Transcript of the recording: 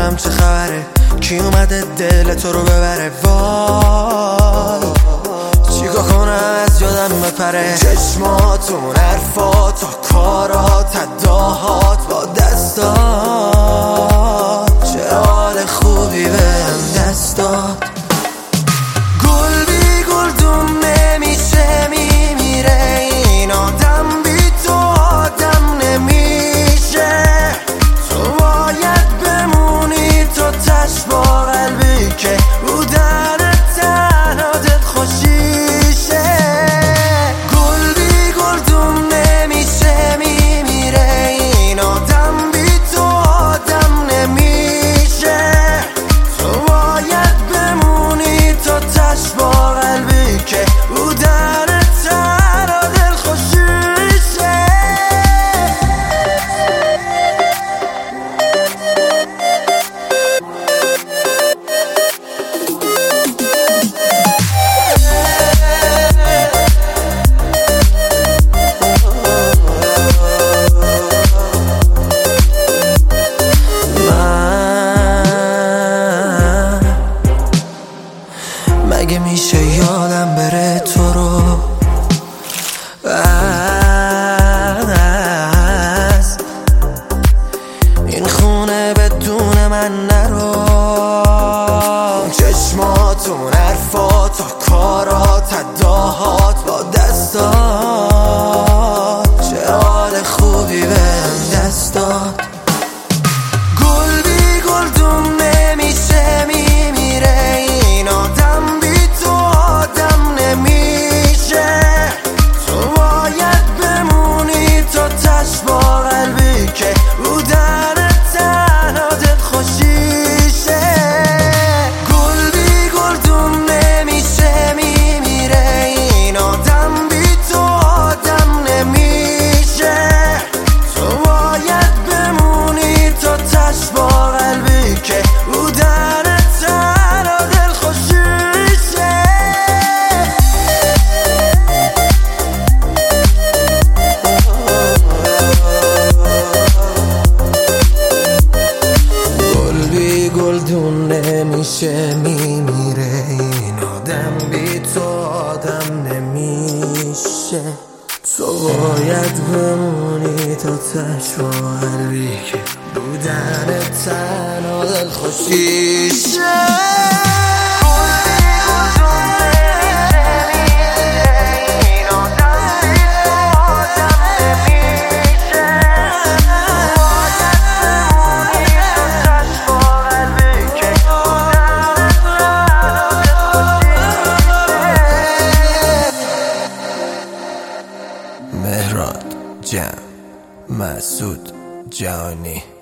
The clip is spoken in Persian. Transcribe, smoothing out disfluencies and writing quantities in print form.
عالم چه خبره؟ کی اومده دل تو رو ببره؟ وای چیکار کنم از یادم بپره؟ چشماتون، حرفات، کارات، اداهات با دستات، چه حال خوبی بهم دست داد. گل بی گلدون نمیشه، میمیره این آدم، بی تو آدم نمیشه. تو باید بمونی، تو تش با قلبی که بودن تنها دل خوشیشه. گل بی گلدون نمیشه، میمیره این آدم، بی تو آدم نمیشه. تو باید بمونی، تو تش با قلبی که بودن تنها دل خوشیشه. مگه میشه یادم بره تو رو؟ از این خونه بدون من نرو. چشماتون، حرفات، کارات، اداهات با دستات، چه حال خوبی بهم دست داد. گل بی گلدون نمیشه، میمیره این آدم، بی تو آدم نمیشه. تو باید بمونی، تو تش با قلبی که بودن تنها دل خوشیشه. گل بی گلدون نمیشه، میمیره این آدم، بی تو آدم نمیشه. تو باید بمونی، تو تش با قلبی که بودن تنها دل خوشیشه. گل بی گلدون نمیشه، میمیره این آدم، بی تو آدم نمیشه. تو باید بمونی، تو تش با قلبی که بودن تنها دل خوشیشه. مهراد جمع مسعود جهانی.